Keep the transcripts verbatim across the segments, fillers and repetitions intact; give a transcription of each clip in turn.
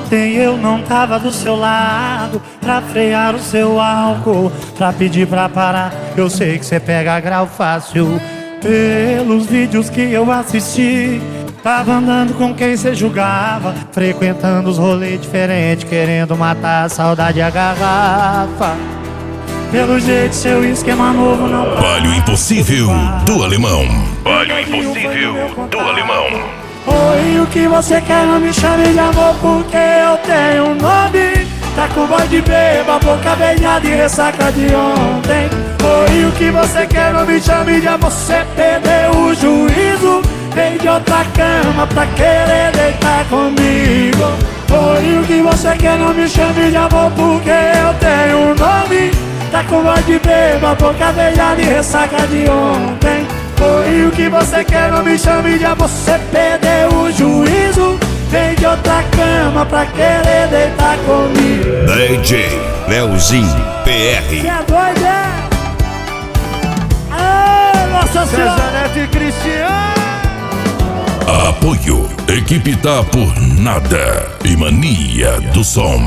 ontem eu não tava do seu lado pra frear o seu álcool, pra pedir pra parar. Eu sei que cê pega grau fácil. Pelos vídeos que eu assisti, tava andando com quem cê julgava, frequentando os rolês diferentes, querendo matar a saudade e a garrafa. Pelo jeito seu esquema novo não para. Palio Impossível do Alemão. Palio Impossível do Alemão. Oi, o que você quer? Não me chame de amor porque eu tenho um nome. Tá com voz de beba, boca beijada e ressaca de ontem. Oi, o que você quer? Não me chame de amor, você perdeu o juízo. Vem de outra cama pra querer deitar comigo. Oi, o que você quer? Não me chame de amor porque eu tenho um nome. Tá com voz de beba, boca beijada e ressaca de ontem. Oi, o que você quer? Não me chame de amor, você perdeu o juízo. Vem de outra cama pra querer deitar comigo. D J Leozinho P R. Cê é doido, é? Ah, Nossa Senhora! César Neto e Cristiano. Apoio. Equipe tá por nada. E Mania do Som.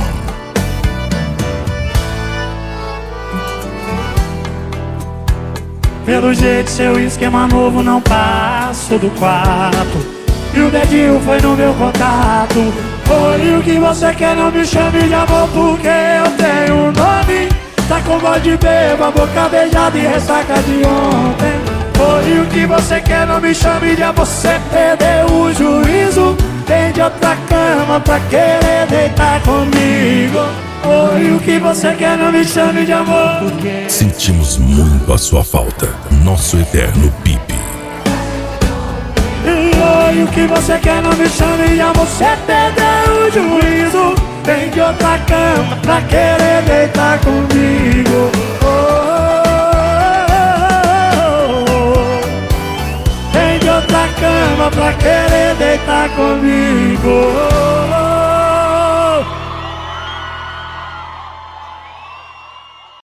Pelo jeito seu esquema novo não passo do quarto, e o dedinho foi no meu contato. Oi, o que você quer? Não me chame de amor porque eu tenho um nome. Tá com voz de beba, boca beijada e ressaca de ontem. Oi, o que você quer? Não me chame de amor, você perdeu o juízo. Vem de outra cama pra querer deitar comigo. Oi, o que você quer? Não me chame de amor porque... Sentimos muito a sua falta, nosso eterno Pipe. Oi, o que você quer? Não me chame de amor, você perdeu o juízo. Vem de outra cama pra querer deitar comigo. Oh, oh, oh, oh. Vem de outra cama pra querer deitar comigo.